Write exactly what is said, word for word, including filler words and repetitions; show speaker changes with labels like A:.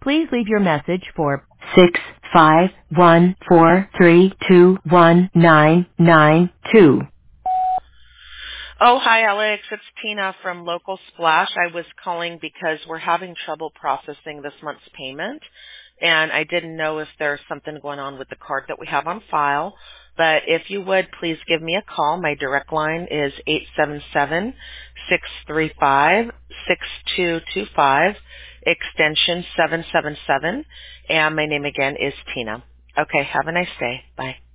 A: Please leave your message for six five one four three two one nine nine two.
B: Oh, hi, Alex. It's Tina from Local Splash. I was calling because we're having trouble processing this month's payment, and I didn't know if there's something going on with the card that we have on file. But if you would, please give me a call. My direct line is eight seven seven, six three five, six two two five, extension seven seven seven, and my name again is Tina. Okay, have a nice day. Bye.